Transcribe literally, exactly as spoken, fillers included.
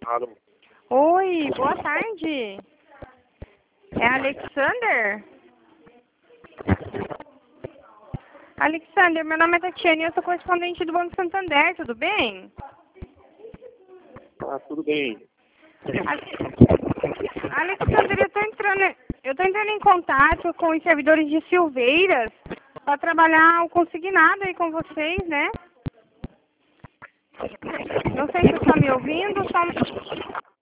Alô. Oi, boa tarde. É Alexander? Alexander, meu nome é Tatiane e eu sou correspondente do Banco Santander, tudo bem? Ah, tudo bem. Ale- Alexander, eu tô entrando, eu tô entrando em contato com os servidores de Silveiras para trabalhar o consignado aí com vocês, né? Não sei se você está me ouvindo, só...